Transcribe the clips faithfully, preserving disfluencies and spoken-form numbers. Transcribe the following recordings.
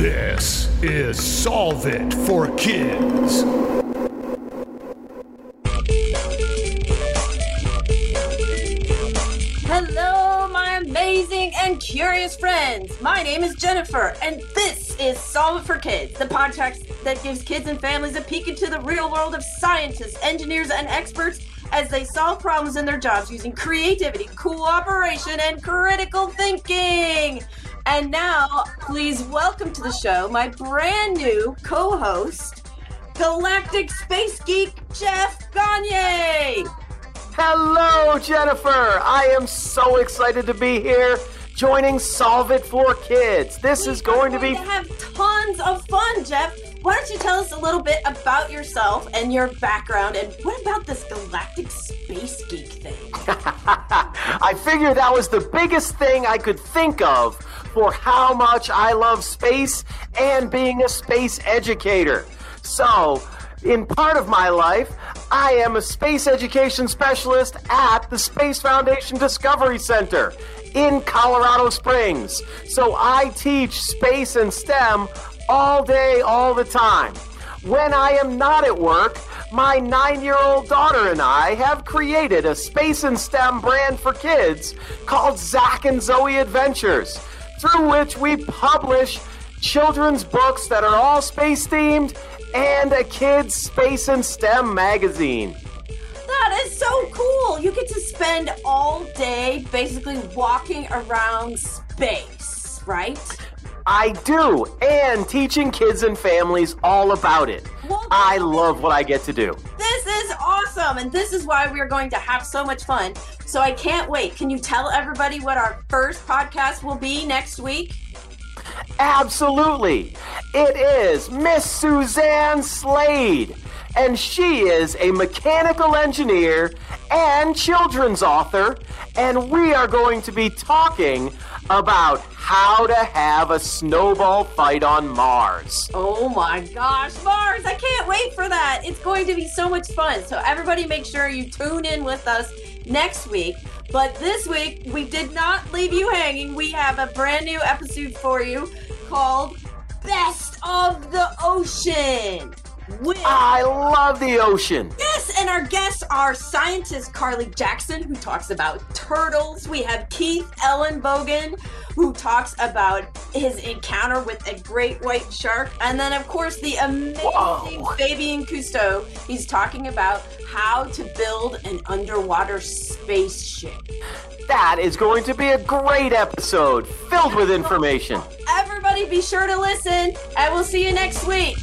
This is Solve It for Kids. Hello, my amazing and curious friends. My name is Jennifer, and this is Solve It for Kids, the podcast that gives kids and families a peek into the real world of scientists, engineers, and experts as they solve problems in their jobs using creativity, cooperation, and critical thinking. And now, please welcome to the show my brand new co-host, Galactic Space Geek Jeff Gagne. Hello, Jennifer. I am so excited to be here joining Solve It for Kids. This we is going, going to be... to have tons of fun, Jeff. Why don't you tell us a little bit about yourself and your background, and what about this Galactic Space Geek thing? I figured that was the biggest thing I could think of for how much I love space and being a space educator. So, in part of my life, I am a space education specialist at the Space Foundation Discovery Center in Colorado Springs. So I teach space and STEM all day, all the time. When I am not at work, my nine-year-old daughter and I have created a space and STEM brand for kids called Zach and Zoe Adventures, through which we publish children's books that are all space-themed and a kid's space and STEM magazine. That is so cool. You get to spend all day basically walking around space, right? I do, and teaching kids and families all about it. Well, I love what I get to do. This is awesome, and this is why we are going to have so much fun. So I can't wait. Can you tell everybody what our first podcast will be next week? Absolutely. It is Miss Suzanne Slade, and she is a mechanical engineer and children's author, and we are going to be talking about how to have a snowball fight on Mars. Oh my gosh, Mars! I can't wait for that. It's going to be so much fun. So everybody make sure you tune in with us next week. But this week, we did not leave you hanging. We have a brand new episode for you called Best of the Ocean. With... I love the ocean. Yes, and our guests are scientist Carly Jackson, who talks about turtles. We have Keith Ellenbogen, who talks about his encounter with a great white shark. And then, of course, the amazing Whoa. Fabian Cousteau. He's talking about how to build an underwater spaceship. That is going to be a great episode filled with information. Everybody be sure to listen, and we'll see you next week.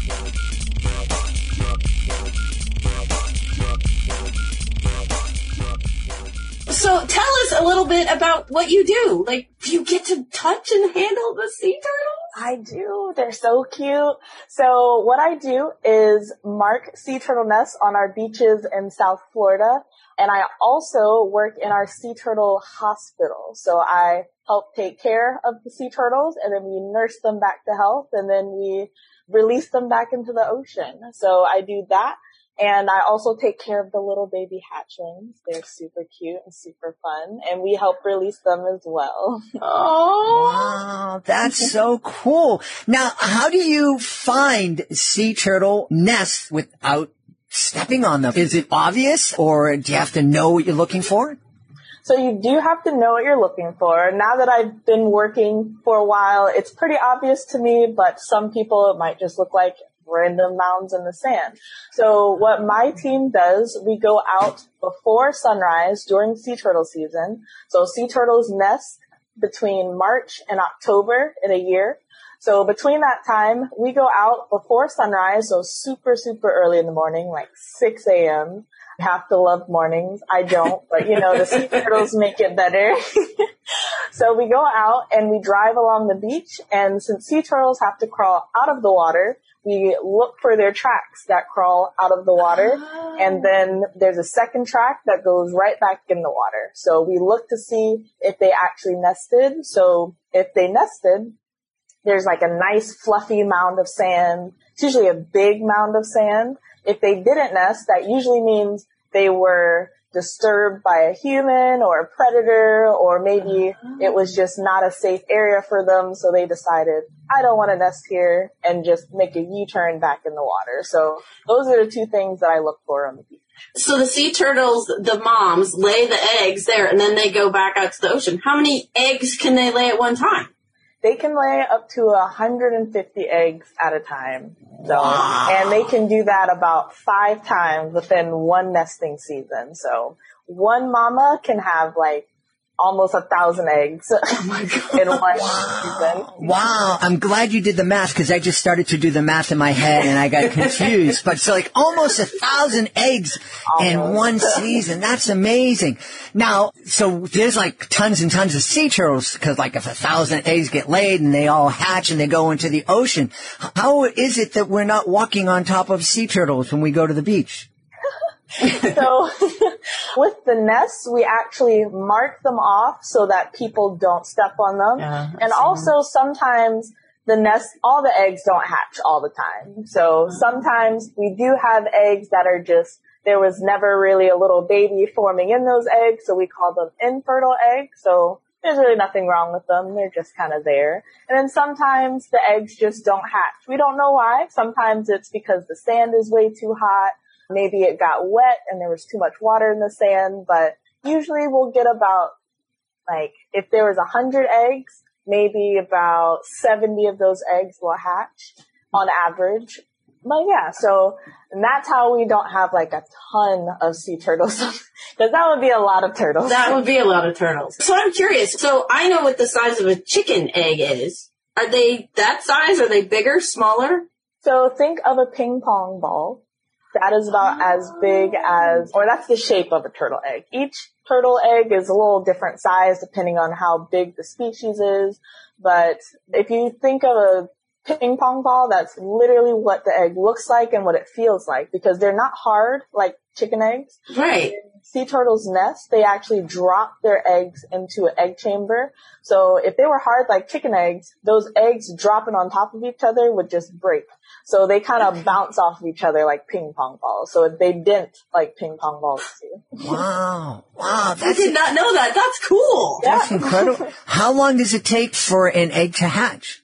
So tell us a little bit about what you do. Like, do you get to touch and handle the sea turtles? I do. They're so cute. So what I do is mark sea turtle nests on our beaches in South Florida. And I also work in our sea turtle hospital. So I help take care of the sea turtles, and then we nurse them back to health, and then we release them back into the ocean. So I do that. And I also take care of the little baby hatchlings. They're super cute and super fun. And we help release them as well. Oh, wow, that's so cool. Now, how do you find sea turtle nests without stepping on them? Is it obvious, or do you have to know what you're looking for? So you do have to know what you're looking for. Now that I've been working for a while, it's pretty obvious to me, but some people it might just look like random mounds in the sand. So what my team does, we go out before sunrise during sea turtle season. So sea turtles nest between March and October in a year. So between that time, we go out before sunrise, so super, super early in the morning, like six a.m. I have to love mornings. I don't, but you know, the sea turtles make it better. So we go out and we drive along the beach, and since sea turtles have to crawl out of the water, we look for their tracks that crawl out of the water, oh. and then there's a second track that goes right back in the water. So we look to see if they actually nested. So if they nested, there's like a nice fluffy mound of sand. It's usually a big mound of sand. If they didn't nest, that usually means they were disturbed by a human or a predator, or maybe it was just not a safe area for them, so they decided, I don't want to nest here, and just make a U-turn back in the water. So those are the two things that I look for on the beach. So the sea turtles, the moms, lay the eggs there, and then they go back out to the ocean. How many eggs can they lay at one time? They can lay up to one hundred fifty eggs at a time. So, wow. And they can do that about five times within one nesting season. So one mama can have like almost a thousand eggs oh my God. in one wow. season. Wow. I'm glad you did the math because I just started to do the math in my head and I got confused. But so like almost a thousand eggs almost. in one season. That's amazing. Now, so there's like tons and tons of sea turtles because like if a thousand eggs get laid and they all hatch and they go into the ocean, how is it that we're not walking on top of sea turtles when we go to the beach? So with the nests, we actually mark them off so that people don't step on them. Yeah, and also sometimes the nest, all the eggs don't hatch all the time. So sometimes we do have eggs that are just, there was never really a little baby forming in those eggs. So we call them infertile eggs. So there's really nothing wrong with them. They're just kind of there. And then sometimes the eggs just don't hatch. We don't know why. Sometimes it's because the sand is way too hot. Maybe it got wet and there was too much water in the sand, but usually we'll get about, like, if there was a hundred eggs, maybe about seventy of those eggs will hatch on average. But yeah, so, and that's how we don't have like a ton of sea turtles, because that would be a lot of turtles. That would be a lot of turtles. So I'm curious, so I know what the size of a chicken egg is. Are they that size? Are they bigger, smaller? So think of a ping pong ball. That is about as big as, or that's the shape of a turtle egg. Each turtle egg is a little different size depending on how big the species is. But if you think of a ping pong ball, that's literally what the egg looks like and what it feels like, because they're not hard like chicken eggs. Right. In sea turtles' nest, they actually drop their eggs into an egg chamber. So if they were hard like chicken eggs, those eggs dropping on top of each other would just break. So they kind of bounce off of each other like ping pong balls. So they dent like ping pong balls too. Wow. Wow. I did not know that. That's cool. That's yeah. incredible. How long does it take for an egg to hatch?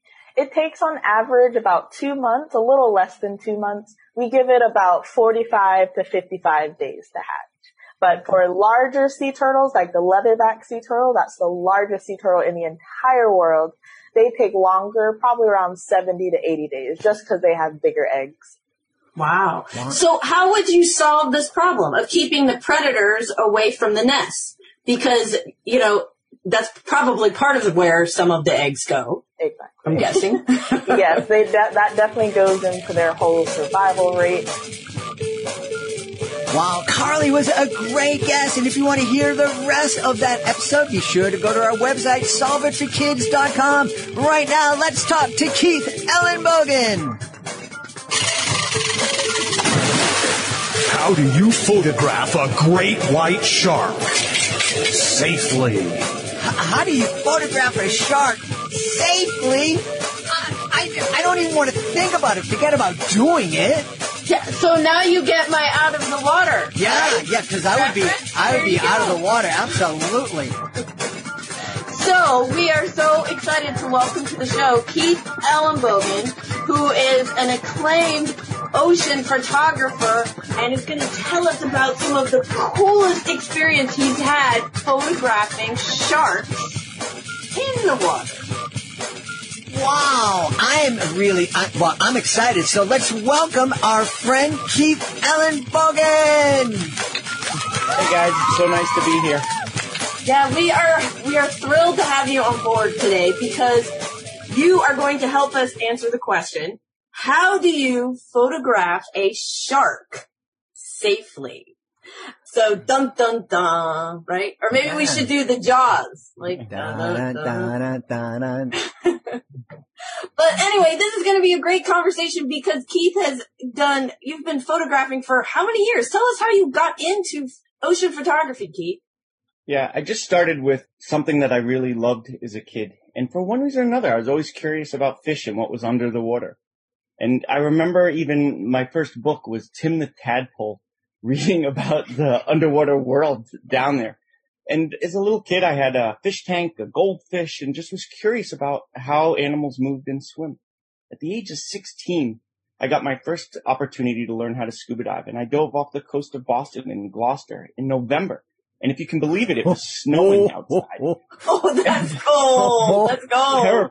It takes on average about two months, a little less than two months. We give it about forty-five to fifty-five days to hatch. But for larger sea turtles, like the leatherback sea turtle, that's the largest sea turtle in the entire world, they take longer, probably around seventy to eighty days, just because they have bigger eggs. Wow. wow. So how would you solve this problem of keeping the predators away from the nest? Because, you know, that's probably part of where some of the eggs go. Exactly. I'm guessing. Yes, they de- that definitely goes into their whole survival rate. Wow, Carly was a great guest, and if you want to hear the rest of that episode, be sure to go to our website, solve it for kids dot com. Right now, let's talk to Keith Ellenbogen. How do you photograph a great white shark safely? H- how do you photograph a shark safely? I, I, I don't even want to think about it. Forget about doing it. Yeah, so now you get my out of the water. Yeah, right? yeah, because I would be, I would be out of the water, absolutely. So we are so excited to welcome to the show Keith Ellenbogen, who is an acclaimed ocean photographer and is going to tell us about some of the coolest experience he's had photographing sharks in the water. Wow, I'm really, I, well, I'm excited. So let's welcome our friend Keith Ellenbogen. Hey guys, it's so nice to be here. Yeah, we are we are thrilled to have you on board today because you are going to help us answer the question, how do you photograph a shark safely? So dun dun dun, right? Or maybe yeah. we should do the Jaws, like dun dun dun. dun, dun, dun. But anyway, this is going to be a great conversation because Keith has done. You've been photographing for how many years? Tell us how you got into ocean photography, Keith. Yeah, I just started with something that I really loved as a kid, and for one reason or another, I was always curious about fish and what was under the water. And I remember even my first book was Tim the Tadpole. reading about the underwater world down there. And as a little kid, I had a fish tank, a goldfish, and just was curious about how animals moved and swim. At the age of sixteen, I got my first opportunity to learn how to scuba dive, and I dove off the coast of Boston in Gloucester in November. And if you can believe it, it was snowing outside. Oh, that's cold. Let's go. Terrible.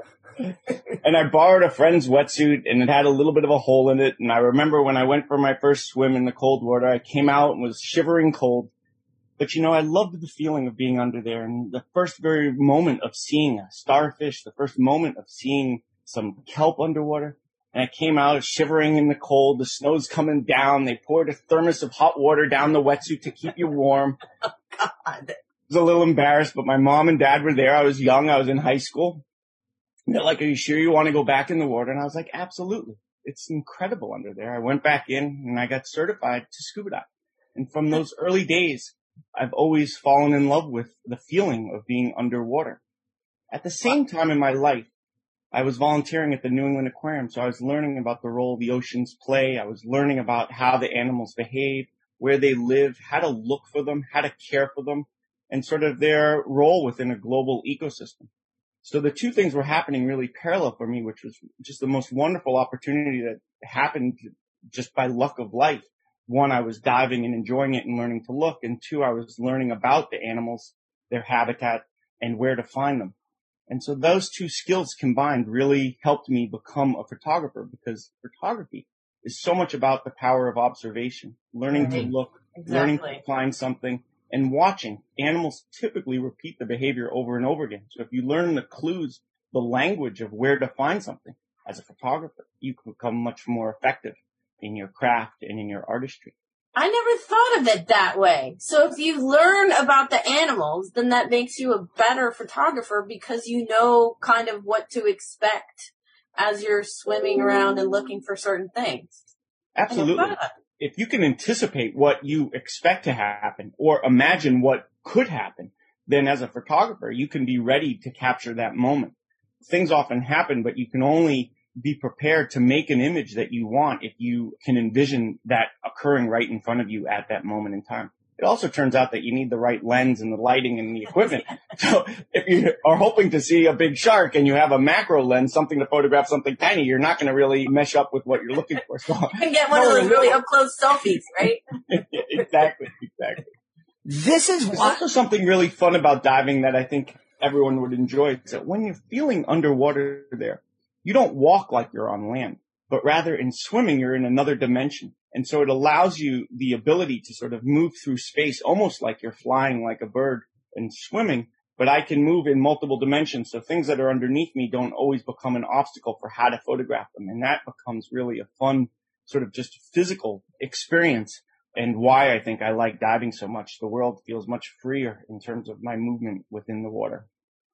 And I borrowed a friend's wetsuit, and it had a little bit of a hole in it. And I remember when I went for my first swim in the cold water, I came out and was shivering cold. But, you know, I loved the feeling of being under there, and the first very moment of seeing a starfish, the first moment of seeing some kelp underwater. And I came out shivering in the cold. The snow's coming down. They poured a thermos of hot water down the wetsuit to keep you warm. Oh, God. I was a little embarrassed, but my mom and dad were there. I was young. I was in high school. And they're like, are you sure you want to go back in the water? And I was like, absolutely. It's incredible under there. I went back in and I got certified to scuba dive. And from those early days, I've always fallen in love with the feeling of being underwater. At the same time in my life, I was volunteering at the New England Aquarium, so I was learning about the role the oceans play. I was learning about how the animals behave, where they live, how to look for them, how to care for them, and sort of their role within a global ecosystem. So the two things were happening really parallel for me, which was just the most wonderful opportunity that happened just by luck of life. One, I was diving and enjoying it and learning to look. And two, I was learning about the animals, their habitat, and where to find them. And so those two skills combined really helped me become a photographer, because photography is so much about the power of observation, learning Right. to look, Exactly. learning to find something, and watching. Animals typically repeat the behavior over and over again. So if you learn the clues, the language of where to find something as a photographer, you can become much more effective in your craft and in your artistry. I never thought of it that way. So if you learn about the animals, then that makes you a better photographer because you know kind of what to expect as you're swimming around and looking for certain things. Absolutely. I never thought of that. If you can anticipate what you expect to happen or imagine what could happen, then as a photographer, you can be ready to capture that moment. Things often happen, but you can only be prepared to make an image that you want if you can envision that occurring right in front of you at that moment in time. It also turns out that you need the right lens and the lighting and the equipment. So if you are hoping to see a big shark and you have a macro lens, something to photograph something tiny, you're not going to really mesh up with what you're looking for. So You can get one of those really up-close selfies, right? exactly, exactly. This is There's why. also something really fun about diving that I think everyone would enjoy. Is that when you're feeling underwater there, you don't walk like you're on land, but rather in swimming, you're in another dimension. And so it allows you the ability to sort of move through space almost like you're flying like a bird and swimming, but I can move in multiple dimensions. So things that are underneath me don't always become an obstacle for how to photograph them. And that becomes really a fun sort of just physical experience, and why I think I like diving so much. The world feels much freer in terms of my movement within the water.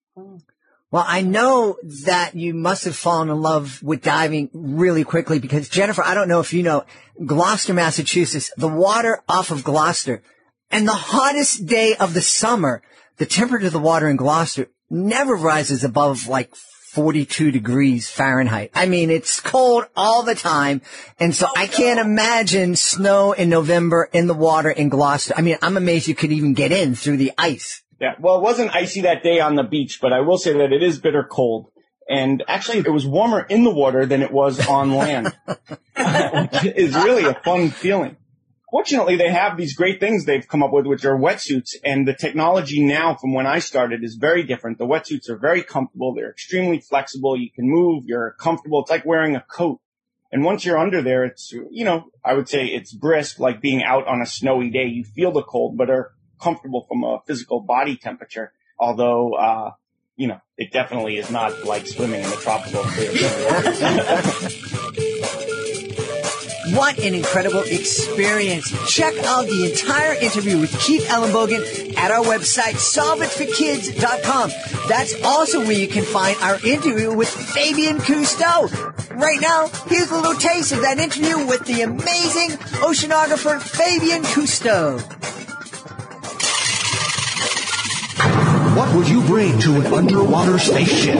Well, I know that you must have fallen in love with diving really quickly because, Jennifer, I don't know if you know, Gloucester, Massachusetts, the water off of Gloucester, and the hottest day of the summer, the temperature of the water in Gloucester never rises above like forty-two degrees Fahrenheit. I mean, it's cold all the time. And so I can't imagine snow in November in the water in Gloucester. I mean, I'm amazed you could even get in through the ice. Yeah, well, it wasn't icy that day on the beach, but I will say that it is bitter cold. And actually, it was warmer in the water than it was on land, which is really a fun feeling. Fortunately, they have these great things they've come up with, which are wetsuits. And the technology now from when I started is very different. The wetsuits are very comfortable. They're extremely flexible. You can move. You're comfortable. It's like wearing a coat. And once you're under there, it's, you know, I would say it's brisk, like being out on a snowy day. You feel the cold, but are comfortable from a physical body temperature. Although, uh, you know, it definitely is not like swimming in the tropical What an incredible experience. Check out the entire interview with Keith Ellenbogen at our website, solve it for kids dot com. That's also where you can find our interview with Fabian Cousteau. Right now, here's a little taste of that interview with the amazing oceanographer Fabian Cousteau. What would you bring to an underwater spaceship?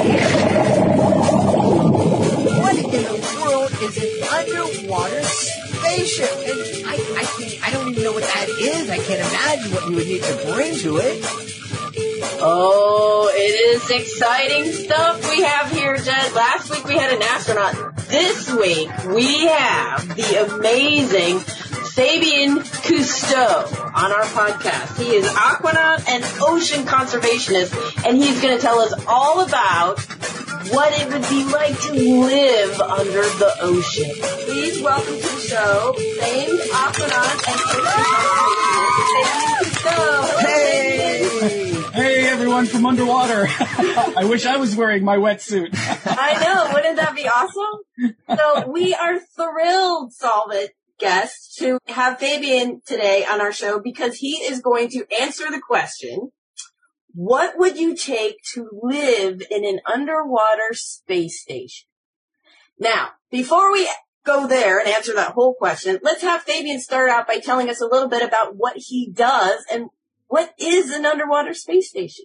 What in the world is an underwater spaceship? And I, I, can't, I don't even know know what that is. I can't imagine what you would need to bring to it. Oh, it is exciting stuff we have here, Jed. Last week we had an astronaut. This week we have the amazing Fabien Cousteau on our podcast. He is aquanaut and ocean conservationist, and he's going to tell us all about what it would be like to live under the ocean. Please welcome to the show, famed aquanaut and ocean conservationist, Fabien Cousteau. Hey! Hey, everyone from underwater. I wish I was wearing my wetsuit. I know. Wouldn't that be awesome? So we are thrilled, Solvit guests, to have Fabien today on our show because he is going to answer the question, what would you take to live in an underwater space station? Now, before we go there and answer that whole question, let's have Fabien start out by telling us a little bit about what he does and what is an underwater space station?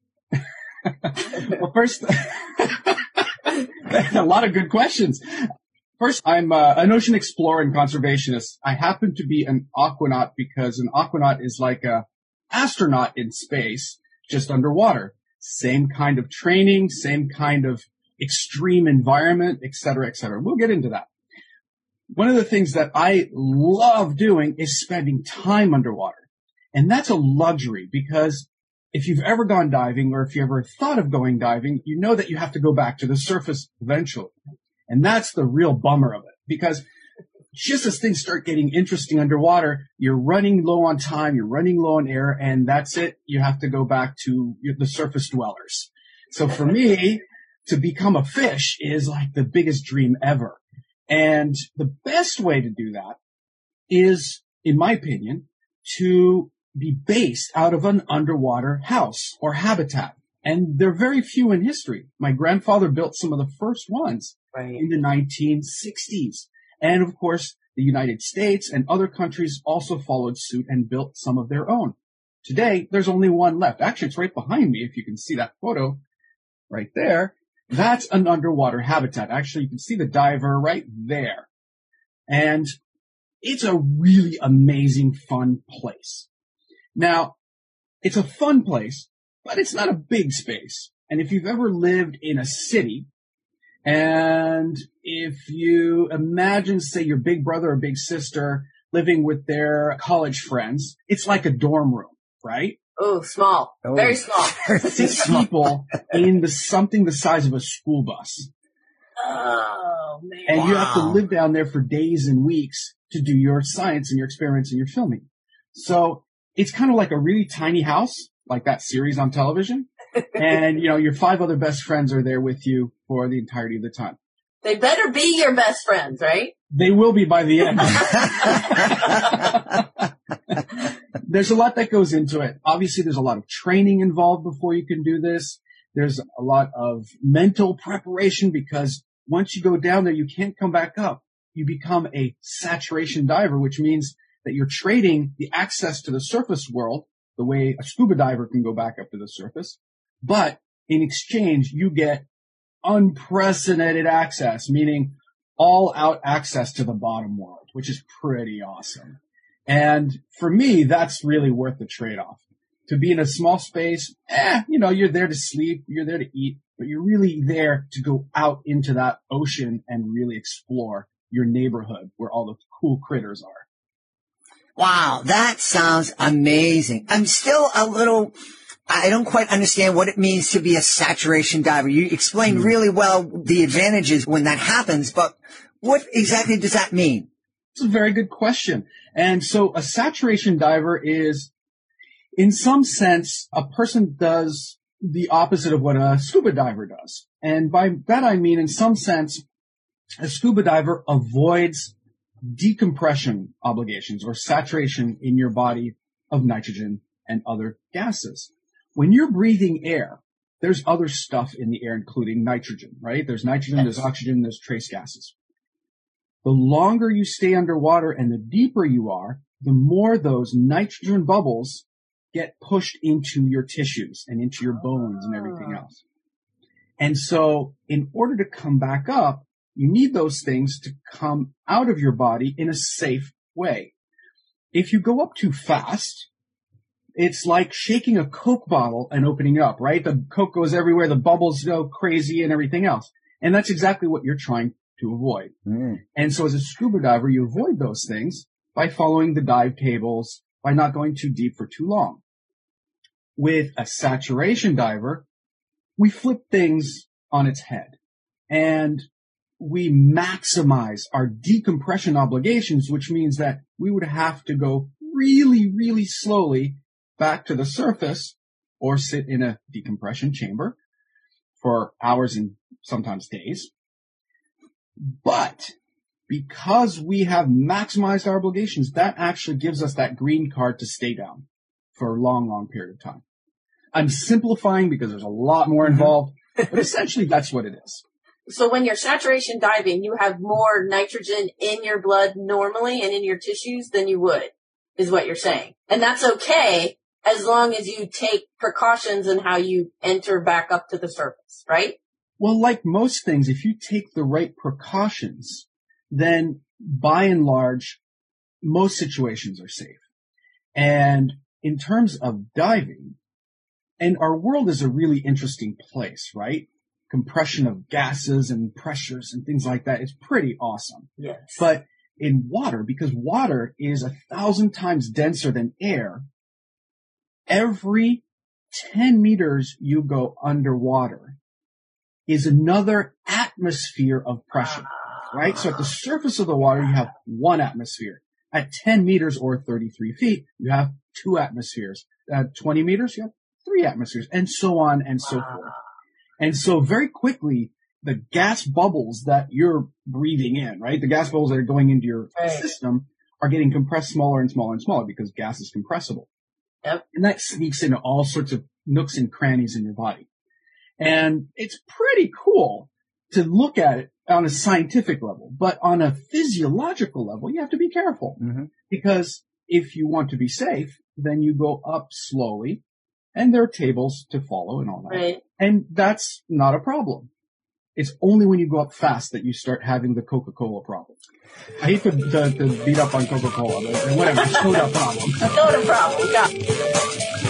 Well, first, a lot of good questions. First, I'm uh, an ocean explorer and conservationist. I happen to be an aquanaut because an aquanaut is like a astronaut in space, just underwater. Same kind of training, same kind of extreme environment, et cetera, et cetera. We'll get into that. One of the things that I love doing is spending time underwater. And that's a luxury because if you've ever gone diving or if you ever thought of going diving, you know that you have to go back to the surface eventually. And that's the real bummer of it because just as things start getting interesting underwater, you're running low on time, you're running low on air, and that's it. You have to go back to the surface dwellers. So for me, to become a fish is like the biggest dream ever. And the best way to do that is, in my opinion, to be based out of an underwater house or habitat. And they're very few in history. My grandfather built some of the first ones right. in the nineteen sixties. And of course, the United States and other countries also followed suit and built some of their own. Today, there's only one left. Actually, it's right behind me. If you can see that photo right there, that's an underwater habitat. Actually, you can see the diver right there. And it's a really amazing, fun place. Now, it's a fun place, but it's not a big space. And if you've ever lived in a city, and if you imagine, say, your big brother or big sister living with their college friends, it's like a dorm room, right? Oh, small. Oh. Very small. Six people in the something the size of a school bus. Oh, man. And wow. you have to live down there for days and weeks to do your science and your experiments and your filming. So it's kind of like a really tiny house, like that series on television. And, you know, your five other best friends are there with you for the entirety of the time. They better be your best friends, right? They will be by the end. There's a lot that goes into it. Obviously, there's a lot of training involved before you can do this. There's a lot of mental preparation because once you go down there, you can't come back up. You become a saturation diver, which means that you're trading the access to the surface world the way a scuba diver can go back up to the surface. But in exchange, you get unprecedented access, meaning all out access to the bottom world, which is pretty awesome. And for me, that's really worth the trade-off. To be in a small space, eh, you know, you're there to sleep, you're there to eat, but you're really there to go out into that ocean and really explore your neighborhood where all the cool critters are. Wow, that sounds amazing. I'm still a little, I don't quite understand what it means to be a saturation diver. You explained mm. really well the advantages when that happens, but what exactly does that mean? It's a very good question. And so a saturation diver is, in some sense, a person does the opposite of what a scuba diver does. And by that I mean, in some sense, a scuba diver avoids decompression obligations or saturation in your body of nitrogen and other gases. When you're breathing air, there's other stuff in the air, including nitrogen, right? There's nitrogen, yes. There's oxygen, there's trace gases. The longer you stay underwater and the deeper you are, the more those nitrogen bubbles get pushed into your tissues and into your bones and everything else. And so in order to come back up, you need those things to come out of your body in a safe way. if you go up too fast, it's like shaking a Coke bottle and opening it up, right? The Coke goes everywhere, the bubbles go crazy and everything else. And that's exactly what you're trying to avoid. Mm. And so as a scuba diver, you avoid those things by following the dive tables, by not going too deep for too long. With a saturation diver, we flip things on its head and we maximize our decompression obligations, which means that we would have to go really, really slowly back to the surface or sit in a decompression chamber for hours and sometimes days. But because we have maximized our obligations, that actually gives us that green card to stay down for a long, long period of time. I'm simplifying because there's a lot more involved, but essentially that's what it is. So when you're saturation diving, you have more nitrogen in your blood normally and in your tissues than you would, is what you're saying. And that's okay as long as you take precautions in how you enter back up to the surface, right? Well, like most things, if you take the right precautions, then by and large, most situations are safe. And in terms of diving, and our world is a really interesting place, right? Compression of gases and pressures and things like that is pretty awesome. Yes. But in water, because water is a thousand times denser than air, every ten meters you go underwater is another atmosphere of pressure, right? So at the surface of the water, you have one atmosphere. At ten meters or thirty-three feet, you have two atmospheres. At twenty meters, you have three atmospheres, and so on and so forth. And so very quickly, the gas bubbles that you're breathing in, right? The gas bubbles that are going into your right. system are getting compressed smaller and smaller and smaller because gas is compressible. Yep. And that sneaks into all sorts of nooks and crannies in your body. And it's pretty cool to look at it on a scientific level, but on a physiological level, you have to be careful mm-hmm. because if you want to be safe, then you go up slowly and there are tables to follow and all that. Right. And that's not a problem. It's only when you go up fast that you start having the Coca-Cola problem. I hate to, to, to beat up on Coca-Cola, but whatever, soda problem. Soda problem, yeah.